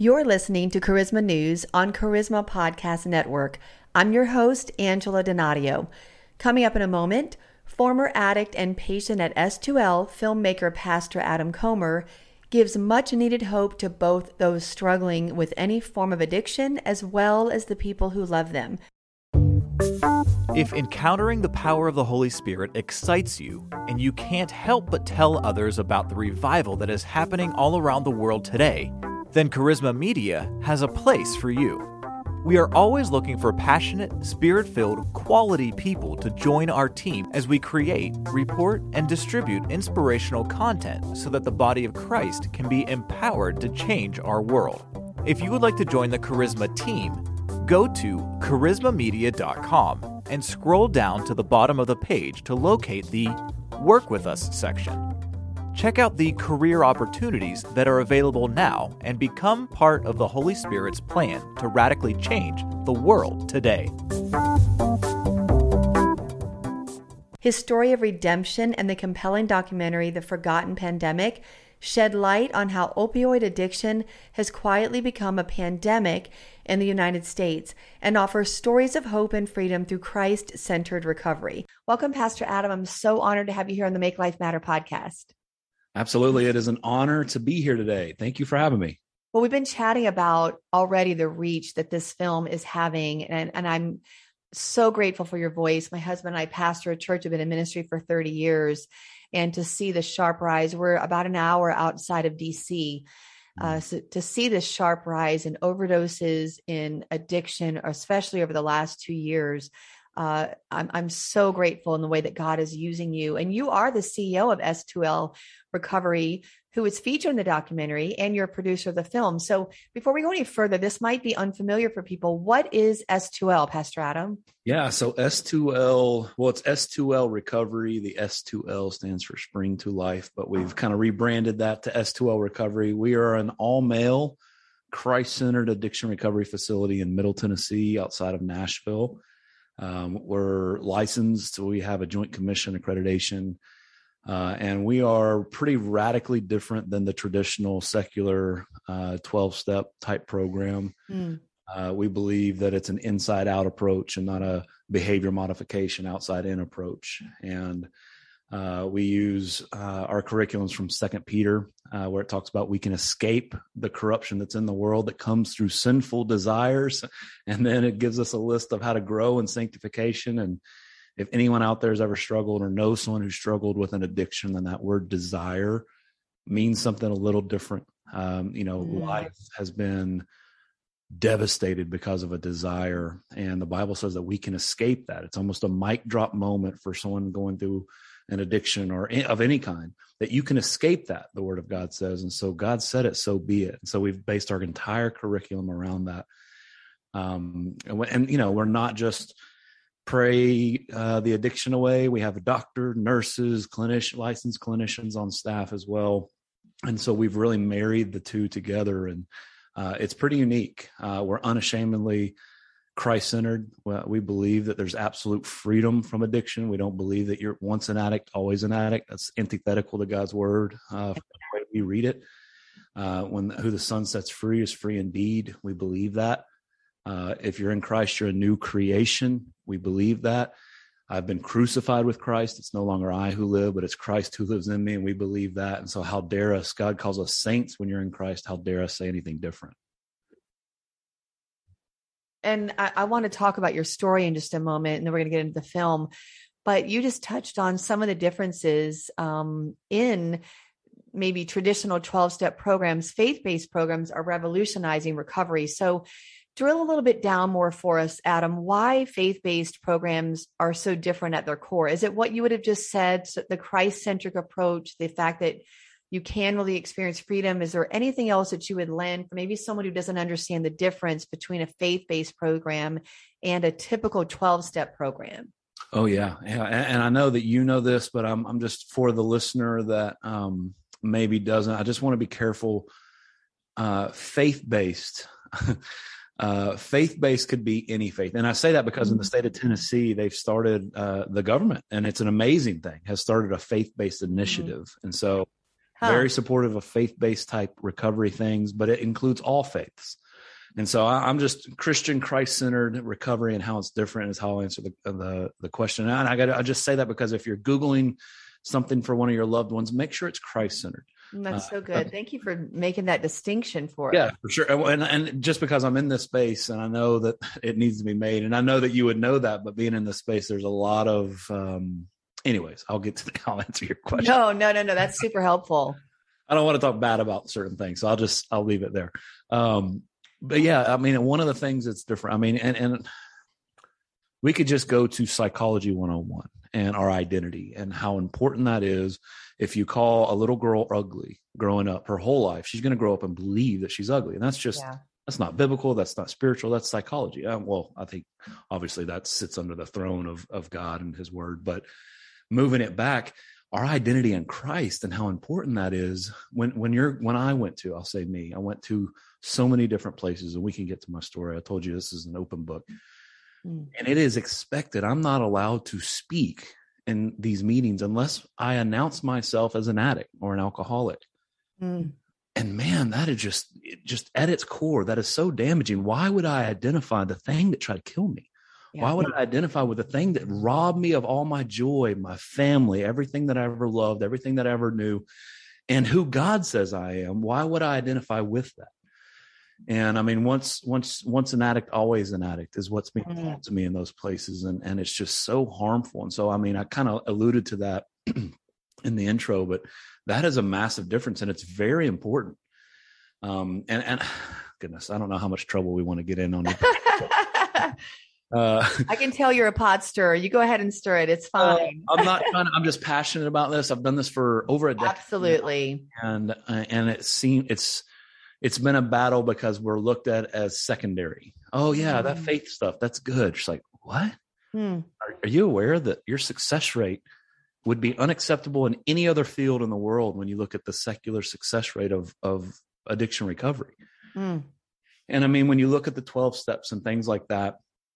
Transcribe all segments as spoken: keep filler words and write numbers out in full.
You're listening to Charisma News on Charisma Podcast Network. I'm your host, Angela Donadio. Coming up in a moment, former addict and patient at S two L, filmmaker Pastor Adam Comer, gives much-needed hope to both those struggling with any form of addiction as well as the people who love them. If encountering the power of the Holy Spirit excites you, and you can't help but tell others about the revival that is happening all around the world today, then Charisma Media has a place for you. We are always looking for passionate, spirit-filled, quality people to join our team as we create, report, and distribute inspirational content so that the body of Christ can be empowered to change our world. If you would like to join the Charisma team, go to charisma media dot com and scroll down to the bottom of the page to locate the Work With Us section. Check out the career opportunities that are available now and become part of the Holy Spirit's plan to radically change the world today. His story of redemption and the compelling documentary, The Forgotten Pandemic, shed light on how opioid addiction has quietly become a pandemic in the United States and offers stories of hope and freedom through Christ-centered recovery. Welcome, Pastor Adam. I'm so honored to have you here on the Make Life Matter podcast. Absolutely. It is an honor to be here today. Thank you for having me. Well, we've been chatting about already the reach that this film is having, and, and I'm so grateful for your voice. My husband and I pastor a church, have been in ministry for thirty years, and to see the sharp rise, we're about an hour outside of D C. Uh, so to see this sharp rise in overdoses, in addiction, especially over the last two years, uh, I'm, I'm so grateful in the way that God is using you. And you are the C E O of S two L Recovery, who is featured in the documentary, and you're a producer of the film. So before we go any further, this might be unfamiliar for people. What is S two L, Pastor Adam? Yeah, so S two L, well, it's S two L Recovery. The S two L stands for Spring to Life, but we've kind of rebranded that to S two L Recovery. We are an all-male, Christ-centered addiction recovery facility in Middle Tennessee, outside of Nashville. Um, we're licensed. We have a Joint Commission accreditation. Uh, and we are pretty radically different than the traditional secular uh, twelve-step type program. Mm. Uh, we believe that it's an inside-out approach and not a behavior modification outside-in approach. And uh, we use uh, our curriculums from Second Peter, uh, where it talks about we can escape the corruption that's in the world that comes through sinful desires. And then it gives us a list of how to grow in sanctification. And if anyone out there has ever struggled or knows someone who struggled with an addiction, then that word desire means something a little different. Um, you know, mm. life has been devastated because of a desire. And the Bible says that we can escape that. It's almost a mic drop moment for someone going through an addiction or in, of any kind, that you can escape that, the Word of God says. And so God said it, so be it. And so we've based our entire curriculum around that. Um, and, and, you know, we're not just pray uh, the addiction away. We have a doctor, nurses, clinician, licensed clinicians on staff as well. And so we've really married the two together, and uh, it's pretty unique. Uh, we're unashamedly Christ-centered. We believe that there's absolute freedom from addiction. We don't believe that you're once an addict, always an addict. That's antithetical to God's word, uh, from the way we read it. Uh, when who the Son sets free is free indeed. We believe that. Uh, if you're in Christ, you're a new creation. We believe that. I've been crucified with Christ. It's no longer I who live, but it's Christ who lives in me, and we believe that. And so how dare us, God calls us saints when you're in Christ, how dare us say anything different? And I, I want to talk about your story in just a moment, and then we're going to get into the film. But you just touched on some of the differences um, in maybe traditional twelve-step programs. Faith-based programs are revolutionizing recovery. So drill a little bit down more for us, Adam, why faith-based programs are so different at their core. Is it what you would have just said, so the Christ-centric approach, the fact that you can really experience freedom? Is there anything else that you would lend for maybe someone who doesn't understand the difference between a faith-based program and a typical twelve-step program? Oh, yeah. yeah. And, and I know that you know this, but I'm, I'm just for the listener that um, maybe doesn't, I just want to be careful. Uh, faith-based Uh, faith-based could be any faith. And I say that because in the state of Tennessee, they've started, uh, the government, and it's an amazing thing, has started a faith-based initiative. Mm-hmm. And so Huh. very supportive of faith-based type recovery things, but it includes all faiths. And so I, I'm just Christian, Christ-centered recovery, and how it's different is how I'll answer the the, the question. And I got I just say that because if you're Googling something for one of your loved ones, make sure it's Christ-centered. That's so Uh, good. Thank you for making that distinction for Yeah, us. for sure. And, and just because I'm in this space and I know that it needs to be made, and I know that you would know that, but being in this space, there's a lot of, um, anyways, I'll get to the, I'll answer your question. No, no, no, no. That's super helpful. I don't want to talk bad about certain things, so I'll just, I'll leave it there. Um, but yeah, I mean, one of the things that's different, I mean, and, and we could just go to Psychology one oh one and our identity and how important that is. If you call a little girl ugly growing up her whole life, she's going to grow up and believe that she's ugly. And that's just, Yeah. that's not biblical. That's not spiritual. That's psychology. Uh, well, I think obviously that sits under the throne of, of God and his word, but moving it back, our identity in Christ and how important that is. When, when you're, when I went to, I'll say me, I went to so many different places, and we can get to my story. I told you this is an open book. Mm. And it is expected. I'm not allowed to speak in these meetings unless I announce myself as an addict or an alcoholic. Mm. And man, that is just, just at its core, that is so damaging. Why would I identify the thing that tried to kill me? Yeah. Why would I identify with the thing that robbed me of all my joy, my family, everything that I ever loved, everything that I ever knew, and who God says I am? Why would I identify with that? And I mean, once, once, once an addict, always an addict is what's being Mm. taught to me in those places. And, and it's just so harmful. And so, I mean, I kind of alluded to that in the intro, but that is a massive difference, and it's very important. Um, and, and goodness, I don't know how much trouble we want to get in on it. uh, I can tell you're a pot stirrer. You go ahead and stir it. It's fine. uh, I'm not trying to, I'm just passionate about this. I've done this for over a decade. Absolutely. And, uh, and it seems it's, it's been a battle because we're looked at as secondary. Oh yeah, that faith stuff, that's good. She's like, what? Hmm. Are, are you aware that your success rate would be unacceptable in any other field in the world when you look at the secular success rate of, of addiction recovery? Hmm. And I mean, when you look at the twelve steps and things like that,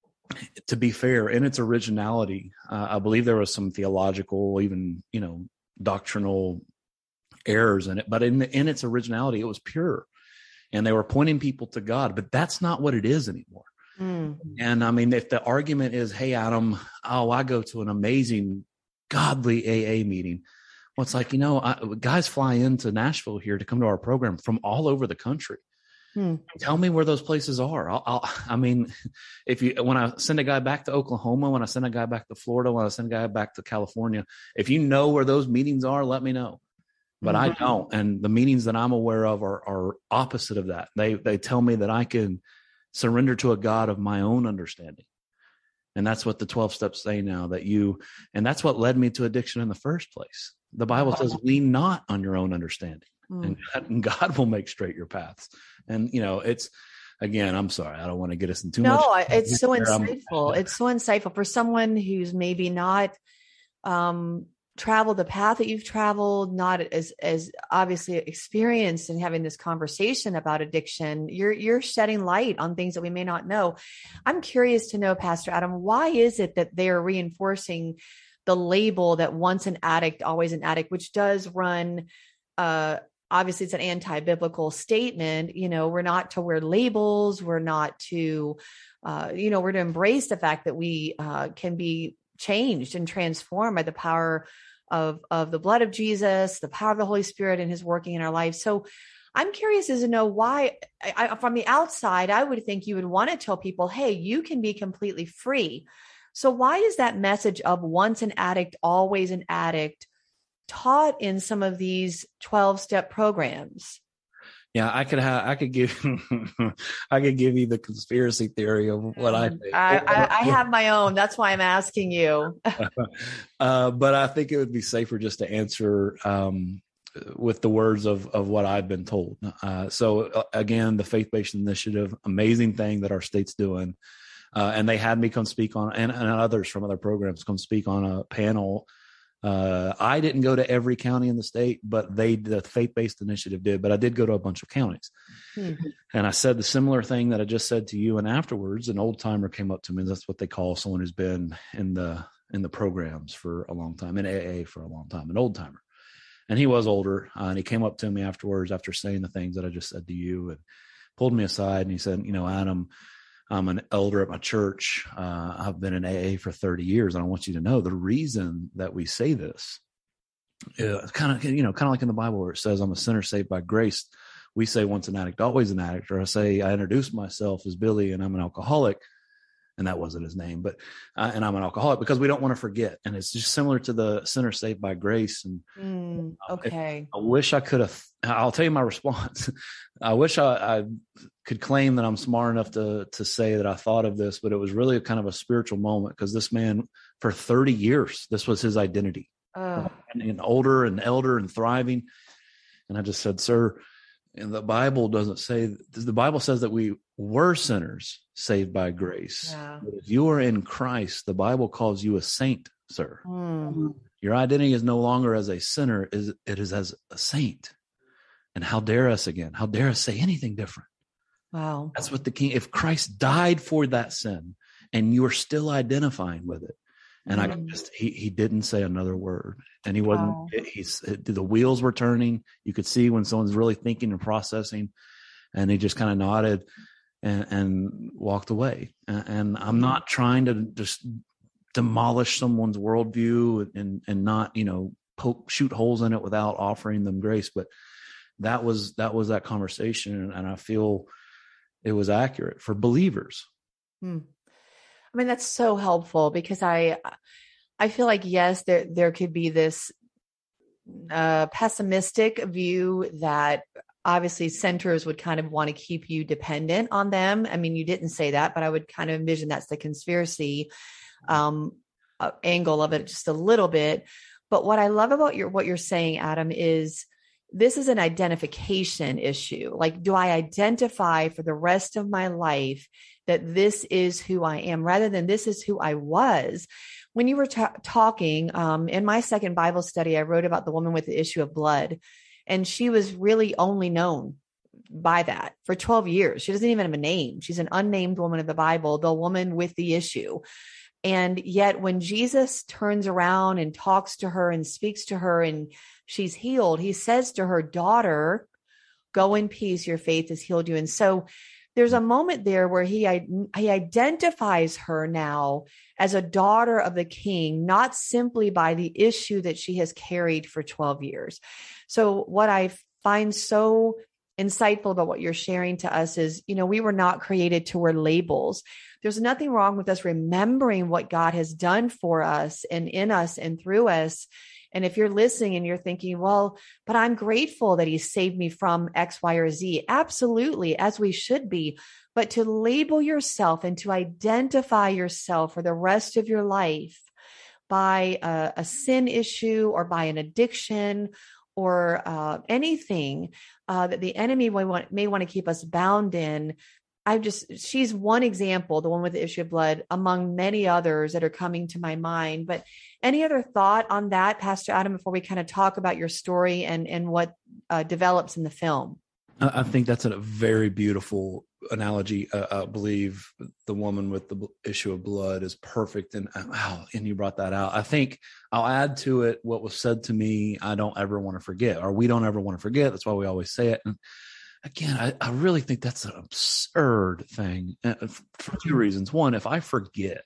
to be fair, in its originality, uh, I believe there was some theological, even, you know, doctrinal errors in it, but in, in its originality, it was pure. And they were pointing people to God, but that's not what it is anymore. Mm. And I mean, if the argument is, hey, Adam, oh, I go to an amazing, godly A A meeting. Well, it's like, you know, I, guys fly into Nashville here to come to our program from all over the country. Mm. Tell me where those places are. I'll, I'll, I mean, if you, when I send a guy back to Oklahoma, when I send a guy back to Florida, when I send a guy back to California, if you know where those meetings are, let me know. But mm-hmm. I don't. And the meetings that I'm aware of are, are opposite of that. They they tell me that I can surrender to a God of my own understanding. And that's what the twelve steps say now, that you, and that's what led me to addiction in the first place. The Bible says, lean not on your own understanding, mm. and, God, and God will make straight your paths. And, you know, it's, again, I'm sorry, I don't want to get us into too no, much. No, it's so insightful. I'm, it's so insightful for someone who's maybe not, um, traveled the path that you've traveled, not as as obviously experienced in having this conversation about addiction. You're you're shedding light on things that we may not know. I'm curious to know, Pastor Adam, why is it that they are reinforcing the label that once an addict, always an addict, which does run, uh, obviously it's an anti-biblical statement. You know, we're not to wear labels. We're not to, uh, you know, we're to embrace the fact that we uh, can be changed and transformed by the power of, of the blood of Jesus, the power of the Holy Spirit and his working in our lives. So I'm curious as to know why, I, from the outside, I would think you would want to tell people, hey, you can be completely free. So why is that message of once an addict, always an addict taught in some of these twelve step programs? Yeah, I could have, I could give, I could give you the conspiracy theory of what I think. I, I, I have my own. That's why I'm asking you. uh, but I think it would be safer just to answer um, with the words of, of what I've been told. Uh, so uh, again, the Faith-Based Initiative, amazing thing that our state's doing. Uh, and they had me come speak on, and, and others from other programs come speak on a panel. Uh, I didn't go to every county in the state, but they, the Faith-Based Initiative did, but I did go to a bunch of counties. Mm-hmm. And I said the similar thing that I just said to you. And afterwards, an old timer came up to me. That's what they call someone who's been in the, in the programs for a long time, in A A for a long time, an old timer. And he was older, uh, and he came up to me afterwards after saying the things that I just said to you, and pulled me aside, and he said, you know, Adam, I'm an elder at my church. Uh, I've been in A A for thirty years. And I want you to know the reason that we say this, uh, kind of, you know, kind of like in the Bible where it says I'm a sinner saved by grace. We say once an addict, always an addict. Or I say, I introduce myself as Billy and I'm an alcoholic. And that wasn't his name, but, uh, and I'm an alcoholic because we don't want to forget. And it's just similar to the sinner saved by grace. And mm, okay. I, I wish I could have, I'll tell you my response. I wish I, I could claim that I'm smart enough to, to say that I thought of this, but it was really a kind of a spiritual moment because this man for thirty years, this was his identity. Oh. And, and older and elder and thriving. And I just said, sir, and the Bible doesn't say, the Bible says that we were sinners saved by grace. Yeah. But if you are in Christ, the Bible calls you a saint, sir. Mm. Your identity is no longer as a sinner, it is as a saint. And how dare us again? How dare us say anything different? Wow. That's what the king, if Christ died for that sin and you are still identifying with it. And mm. I just, he, he didn't say another word, and he wasn't, wow. he's, the wheels were turning. You could see when someone's really thinking and processing, and he just kind of nodded and, and walked away. And, and I'm not trying to just demolish someone's worldview and, and not, you know, poke, shoot holes in it without offering them grace. But that was, that was that conversation. And I feel it was accurate for believers. Hmm. I mean, that's so helpful because I, I feel like, yes, there, there could be this uh, pessimistic view that obviously centers would kind of want to keep you dependent on them. I mean, you didn't say that, but I would kind of envision that's the conspiracy um, uh, angle of it just a little bit. But what I love about your, what you're saying, Adam, is this is an identification issue. Like, do I identify for the rest of my life that this is who I am rather than this is who I was? When you were ta- talking um, in my second Bible study, I wrote about the woman with the issue of blood, and she was really only known by that for twelve years. She doesn't even have a name. She's an unnamed woman of the Bible, the woman with the issue. And yet when Jesus turns around and talks to her and speaks to her and she's healed, he says to her, daughter, go in peace. Your faith has healed you. And so there's a moment there where he, he identifies her now as a daughter of the king, not simply by the issue that she has carried for twelve years. So what I find so insightful about what you're sharing to us is, you know, we were not created to wear labels. There's nothing wrong with us remembering what God has done for us and in us and through us. And if you're listening and you're thinking, well, but I'm grateful that he saved me from X, Y, or Z. Absolutely, as we should be. But to label yourself and to identify yourself for the rest of your life by a, a sin issue or by an addiction or uh, anything uh, that the enemy may want, may want to keep us bound in. I've just, she's one example, the one with the issue of blood, among many others that are coming to my mind. But any other thought on that, Pastor Adam, before we kind of talk about your story and, and what uh, develops in the film? I think that's a very beautiful analogy. Uh, I believe the woman with the issue of blood is perfect. And wow, and you brought that out. I think I'll add to it what was said to me. I don't ever want to forget, or we don't ever want to forget. That's why we always say it. And again, I, I really think that's an absurd thing for two reasons. One, if I forget,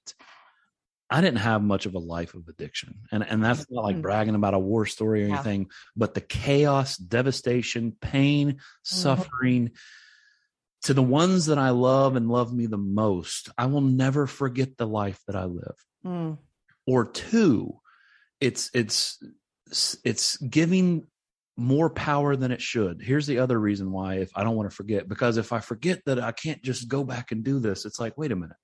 I didn't have much of a life of addiction. And, and that's not like bragging about a war story or anything, yeah. but the chaos, devastation, pain, suffering mm-hmm. to the ones that I love and love me the most, I will never forget the life that I live. Mm. Or two, it's, it's, it's giving more power than it should. Here's the other reason why, if I don't want to forget, because if I forget that I can't just go back and do this, it's like, wait a minute.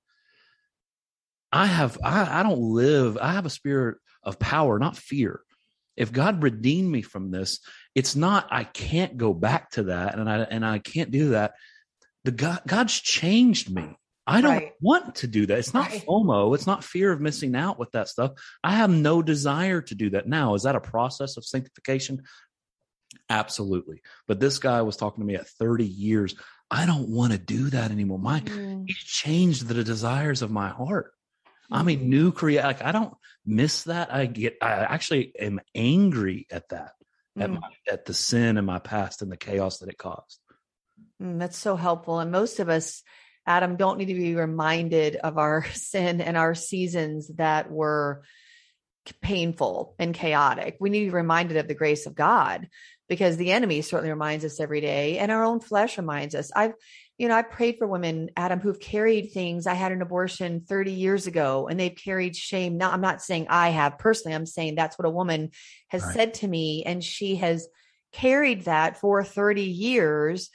I have, I, I don't live, I have a spirit of power, not fear. If God redeemed me from this, it's not, I can't go back to that. And I, and I can't do that. The God, God's changed me. I don't right. want to do that. It's not right. FOMO. It's not fear of missing out with that stuff. I have no desire to do that. Now, is that a process of sanctification? Absolutely. But this guy was talking to me at thirty years. I don't want to do that anymore. My, mm. He's changed the desires of my heart. I'm a new creator. Like, I don't miss that. I get, I actually am angry at that mm. at, my, at the sin in my past and the chaos that it caused. Mm, that's so helpful. And most of us, Adam, don't need to be reminded of our sin and our seasons that were painful and chaotic. We need to be reminded of the grace of God, because the enemy certainly reminds us every day, and our own flesh reminds us. I've, you know, I prayed for women, Adam, who've carried things. I had an abortion thirty years ago, and they've carried shame. Now, I'm not saying I have personally, I'm saying that's what a woman has Right. said to me. And she has carried that for thirty years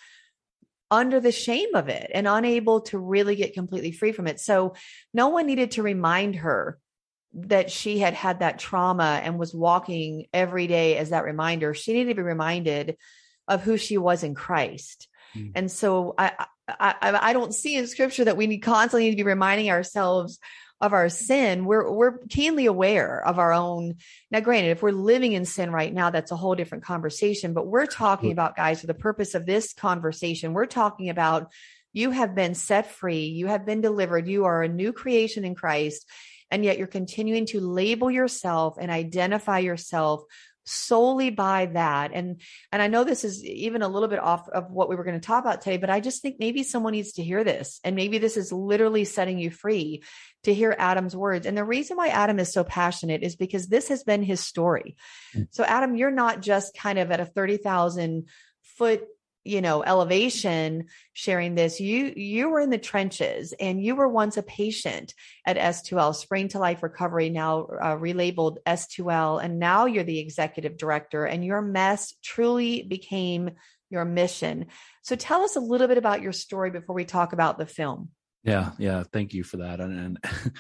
under the shame of it and unable to really get completely free from it. So no one needed to remind her that she had had that trauma and was walking every day as that reminder. She needed to be reminded of who she was in Christ. Mm. And so I, I, I don't see in scripture that we need constantly need to be reminding ourselves of our sin. We're, we're keenly aware of our own. Now, granted, if we're living in sin right now, that's a whole different conversation, but we're talking about, guys, for the purpose of this conversation, we're talking about, you have been set free. You have been delivered. You are a new creation in Christ. And yet you're continuing to label yourself and identify yourself solely by that. And, and I know this is even a little bit off of what we were going to talk about today, but I just think maybe someone needs to hear this. And maybe this is literally setting you free to hear Adam's words. And the reason why Adam is so passionate is because this has been his story. Mm-hmm. So Adam, you're not just kind of at a thirty thousand foot, you know, elevation sharing this. You, you were in the trenches, and you were once a patient at S two L, Spring to Life Recovery, now uh, relabeled S two L. And now you're the executive director, and your mess truly became your mission. So tell us a little bit about your story before we talk about the film. Yeah. Yeah. Thank you for that. And, and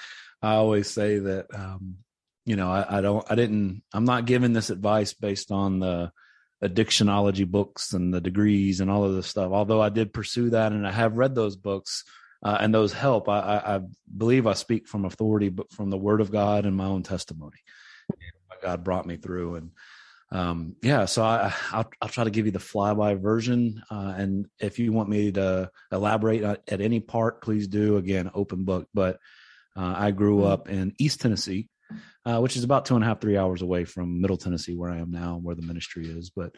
I always say that, um, you know, I, I don't, I didn't, I'm not giving this advice based on the addictionology books and the degrees and all of this stuff. Although I did pursue that, and I have read those books uh, and those help. I, I, I believe I speak from authority, but from the Word of God and my own testimony, what God brought me through. And um, yeah, so I, I'll, I'll try to give you the flyby version. Uh, and if you want me to elaborate at, at any part, please do. Again, open book. But uh, I grew up in East Tennessee, Uh, which is about two and a half, three hours away from Middle Tennessee, where I am now, where the ministry is. But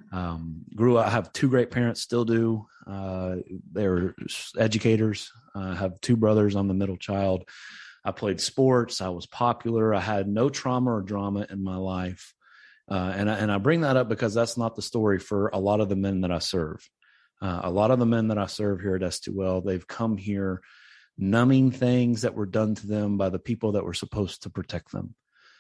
um, grew up, I have two great parents, still do. Uh, they're educators. I have two brothers. I'm the middle child. I played sports. I was popular. I had no trauma or drama in my life. Uh, and, I, and I bring that up because that's not the story for a lot of the men that I serve. Uh, a lot of the men that I serve here at S two L, they've come here numbing things that were done to them by the people that were supposed to protect them.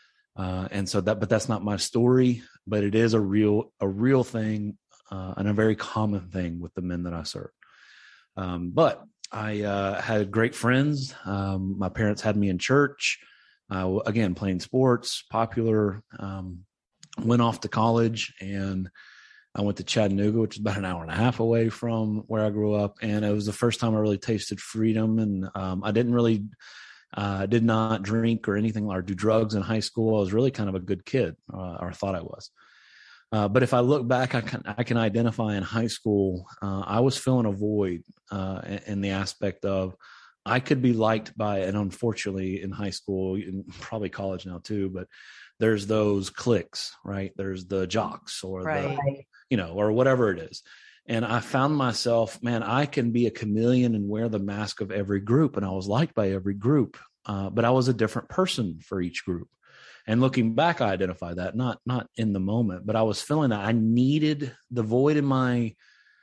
Uh, and so that, but that's not my story, but it is a real, a real thing, uh, and a very common thing with the men that I serve. Um, but I, uh, had great friends. Um, my parents had me in church, uh, again, playing sports, popular, um, went off to college, and I went to Chattanooga, which is about an hour and a half away from where I grew up. And it was the first time I really tasted freedom. And um, I didn't really, uh, did not drink or anything or do drugs in high school. I was really kind of a good kid, uh, or thought I was. Uh, but if I look back, I can, I can identify in high school, uh, I was filling a void uh, in, in the aspect of I could be liked by, and unfortunately in high school, and probably college now too, but there's those cliques, right? There's the jocks or right. the, you know, or whatever it is. And I found myself, man, I can be a chameleon and wear the mask of every group. And I was liked by every group, uh, but I was a different person for each group. And looking back, I identify that, not, not in the moment, but I was feeling that I needed the void in my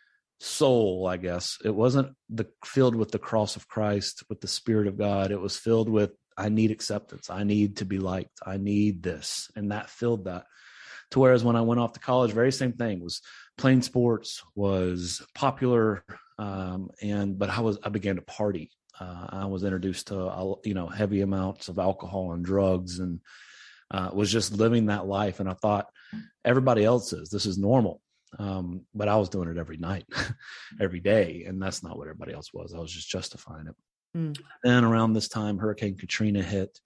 soul, I guess. It wasn't the filled with the cross of Christ, with the Spirit of God. It was filled with, I need acceptance. I need to be liked. I need this. And that filled that. To whereas when I went off to college, very same thing, was playing sports, was popular. Um, and, but I was, I began to party. Uh, I was introduced to, you know, heavy amounts of alcohol and drugs, and uh, was just living that life. And I thought everybody else is, this is normal. Um, but I was doing it every night, every day. And that's not what everybody else was. I was just justifying it. Mm. Then around this time, Hurricane Katrina hit.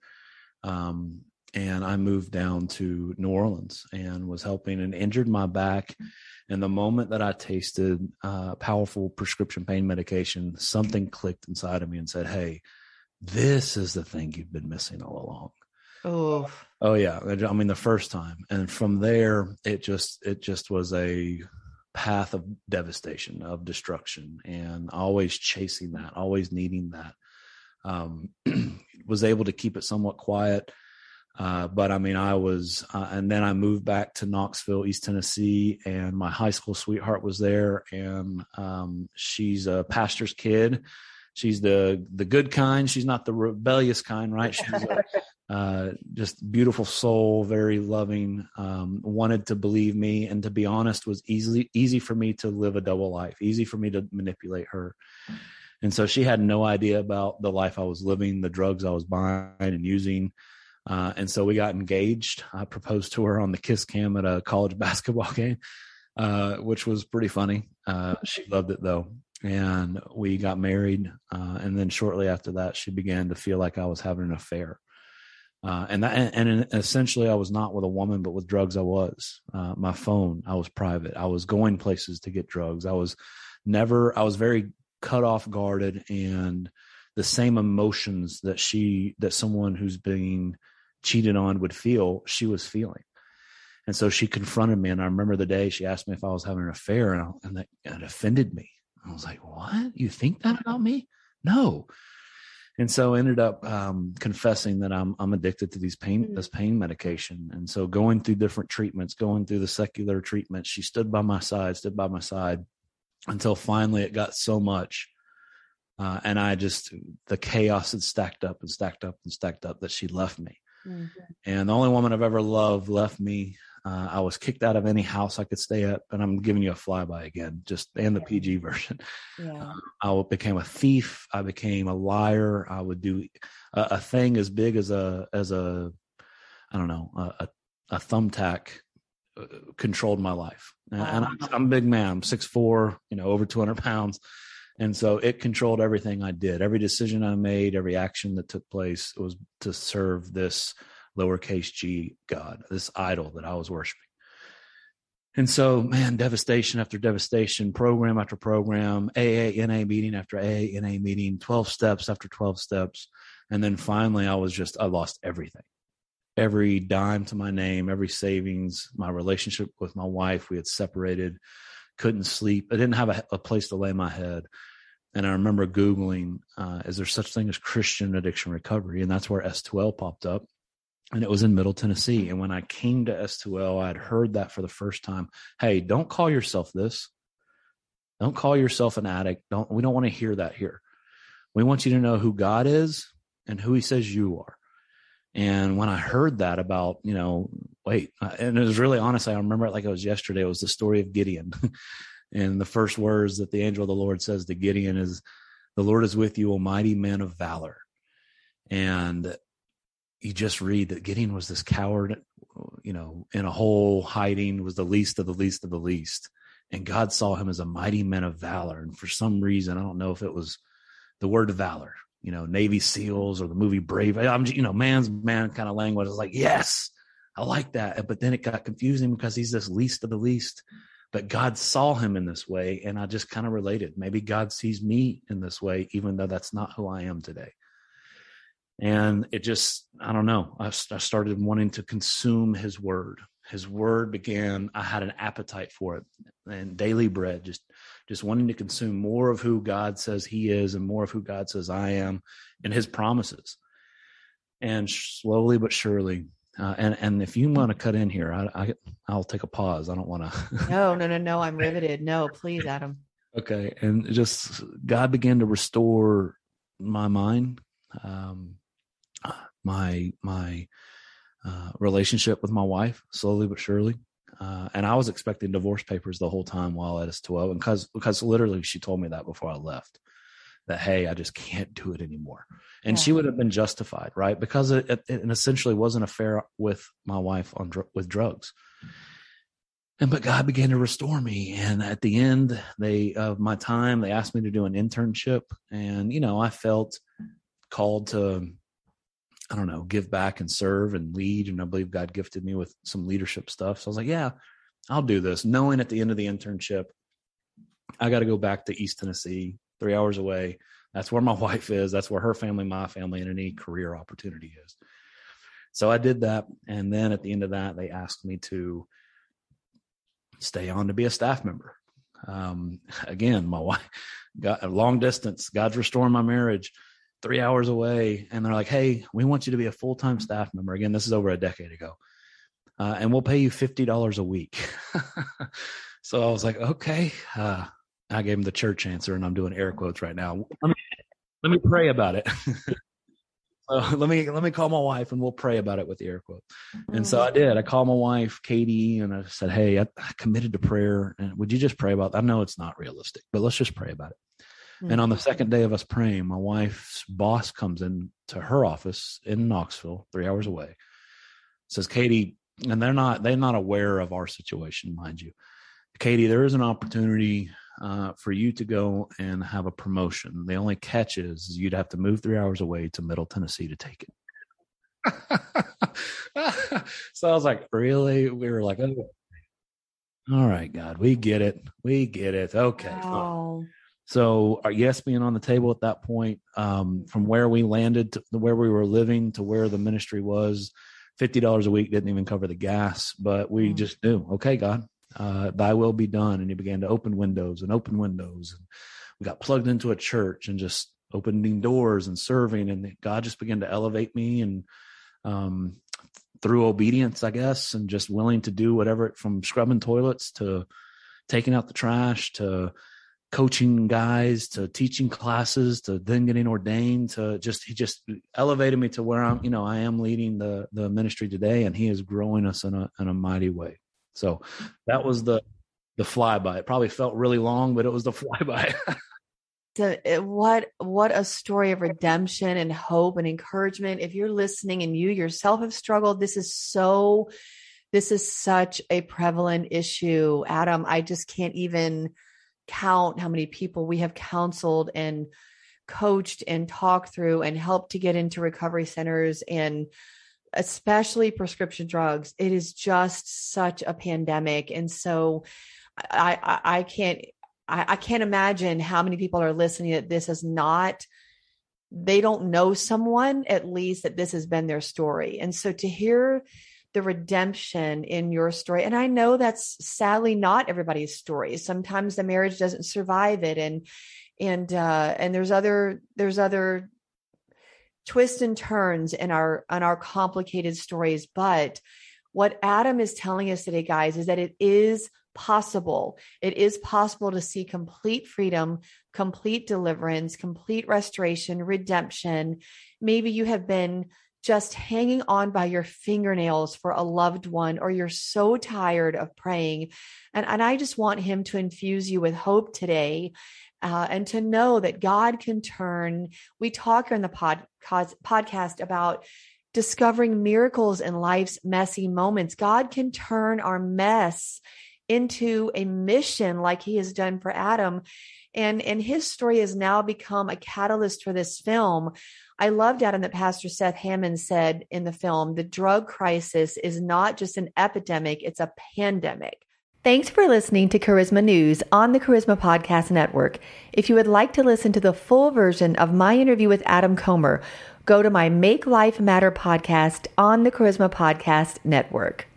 Um, And I moved down to New Orleans and was helping, and injured my back. And the moment that I tasted uh, powerful prescription pain medication, something clicked inside of me and said, hey, this is the thing you've been missing all along. Oh, Oh yeah. I mean, the first time. And from there, it just, it just was a path of devastation, of destruction, and always chasing that, always needing that. Um, was able to keep it somewhat quiet. Uh, but I mean, I was, uh, and then I moved back to Knoxville, East Tennessee, and my high school sweetheart was there. And, um, she's a pastor's kid. She's the, the good kind. She's not the rebellious kind, right? She's a, uh, just beautiful soul, very loving, um, wanted to believe me. And to be honest, was easily easy for me to live a double life, easy for me to manipulate her. And so she had no idea about the life I was living, the drugs I was buying and using. Uh, and so we got engaged. I proposed to her on the kiss cam at a college basketball game, uh, which was pretty funny. Uh, she loved it though. And we got married. Uh, and then shortly after that, she began to feel like I was having an affair. Uh, and that, and, and essentially I was not with a woman, but with drugs. I was, uh, my phone, I was private. I was going places to get drugs. I was never, I was very cut off guarded, and the same emotions that she, that someone who's being cheated on would feel, she was feeling. And so she confronted me. And I remember the day she asked me if I was having an affair, and, I, and that it offended me. I was like, what? You think that about me? No. And so I ended up um, confessing that I'm I'm addicted to these pain this pain medication. And so going through different treatments, going through the secular treatments, she stood by my side, stood by my side until finally it got so much. Uh, and I just, the chaos had stacked up and stacked up and stacked up that she left me. Mm-hmm. And the only woman I've ever loved left me. Uh, I was kicked out of any house I could stay at, and I'm giving you a flyby again, just and the yeah. P G version. Yeah. Uh, I became a thief. I became a liar. I would do a, a thing as big as a as a I don't know a, a thumbtack uh, controlled my life. Wow. And I'm, I'm a big man. I'm six foot four, you know, over two hundred pounds, and so it controlled everything I did. Every decision I made, every action that took place was to serve this lowercase g God, this idol that I was worshiping. And so, man, devastation after devastation, program after program, A A N A meeting after A A N A meeting, twelve steps after twelve steps. And then finally, I was just, I lost everything, every dime to my name, every savings, my relationship with my wife. We had separated, couldn't sleep. I didn't have a, a place to lay my head. And I remember Googling, uh, is there such thing as Christian addiction recovery? And that's where S two L popped up. And it was in Middle Tennessee. And when I came to S two L, I had heard that for the first time. Hey, don't call yourself this. Don't call yourself an addict. Don't, we don't want to hear that here. We want you to know who God is and who he says you are. And when I heard that about, you know, wait, and it was really honestly, I remember it like it was yesterday. It was the story of Gideon. And the first words that the angel of the Lord says to Gideon is, the Lord is with you, O mighty man of valor. And you just read that Gideon was this coward, you know, in a hole hiding, was the least of the least of the least. And God saw him as a mighty man of valor. And for some reason, I don't know if it was the word valor, you know, Navy SEALs or the movie Brave. I'm, you know, man's man kind of language. I was like, yes, I like that. But then it got confusing because he's this least of the least. But God saw him in this way. And I just kind of related. Maybe God sees me in this way, even though that's not who I am today. And it just, I don't know, I, I started wanting to consume his word. His word began, I had an appetite for it, and daily bread, just, just wanting to consume more of who God says he is and more of who God says I am and his promises. And slowly but surely, uh, and, and if you want to cut in here, I, I, I'll take a pause. I don't want to. No, no, no, no. I'm riveted. No, please, Adam. Okay. And just God began to restore my mind. Um, my my uh, relationship with my wife, slowly but surely. Uh, and I was expecting divorce papers the whole time while at S two O. And because, because literally she told me that before I left, that, hey, I just can't do it anymore. And yeah. She would have been justified, right? Because it, it, it essentially was an affair with my wife on dr- with drugs. And but God began to restore me. And at the end they of my time, they asked me to do an internship. And, you know, I felt called to, I don't know, give back and serve and lead. And I believe God gifted me with some leadership stuff. So I was like, yeah, I'll do this. Knowing at the end of the internship, I got to go back to East Tennessee, three hours away. That's where my wife is. That's where her family, my family, and any career opportunity is. So I did that. And then at the end of that, they asked me to stay on to be a staff member. Um, again, my wife got a long distance, God's restoring my marriage, three hours away. And they're like, hey, we want you to be a full-time staff member. Again, this is over a decade ago. Uh, and we'll pay you fifty dollars a week. So I was like, okay. Uh, I gave him the church answer, and I'm doing air quotes right now. Let me, let me pray about it. Uh, let me let me call my wife and we'll pray about it with the air quote. And so I did. I called my wife, Katie, and I said, hey, I, I committed to prayer. And would you just pray about that? I know it's not realistic, but let's just pray about it. Mm-hmm. And on the second day of us praying, my wife's boss comes in to her office in Knoxville, three hours away, says, Katie, and they're not they're not aware of our situation, mind you. Katie, there is an opportunity uh, for you to go and have a promotion. The only catch is you'd have to move three hours away to Middle Tennessee to take it. So I was like, really? We were like, oh, all right, God, we get it. We get it. Okay. Wow. So our yes being on the table at that point, um, from where we landed to where we were living to where the ministry was, fifty dollars a week didn't even cover the gas, but we mm. just knew, okay, God, uh, thy will be done. And he began to open windows and open windows. And we got plugged into a church and just opening doors and serving. And God just began to elevate me and um, through obedience, I guess, and just willing to do whatever, from scrubbing toilets to taking out the trash to coaching guys to teaching classes to then getting ordained to just, he just elevated me to where I'm, you know, I am leading the, the ministry today, and he is growing us in a, in a mighty way. So that was the, the flyby. It probably felt really long, but it was the flyby. So what, what a story of redemption and hope and encouragement. If you're listening and you yourself have struggled, this is so, this is such a prevalent issue. Adam, I just can't even count how many people we have counseled and coached and talked through and helped to get into recovery centers, and especially prescription drugs. It is just such a pandemic. And so I, I, I can't, I, I can't imagine how many people are listening that this is not, they don't know someone, at least, that this has been their story. And so to hear the redemption in your story. And I know that's sadly not everybody's story. Sometimes the marriage doesn't survive it. And, and, uh, and there's other, there's other twists and turns in our, on our complicated stories. But what Adam is telling us today, guys, is that it is possible. It is possible to see complete freedom, complete deliverance, complete restoration, redemption. Maybe you have been just hanging on by your fingernails for a loved one, or you're so tired of praying. And, and I just want him to infuse you with hope today, uh, and to know that God can turn. We talk here in the pod, podcast about discovering miracles in life's messy moments. God can turn our mess into a mission like he has done for Adam. And, and his story has now become a catalyst for this film. I loved, Adam, that Pastor Seth Hammond said in the film, the drug crisis is not just an epidemic, it's a pandemic. Thanks for listening to Charisma News on the Charisma Podcast Network. If you would like to listen to the full version of my interview with Adam Comer, go to my Make Life Matter podcast on the Charisma Podcast Network.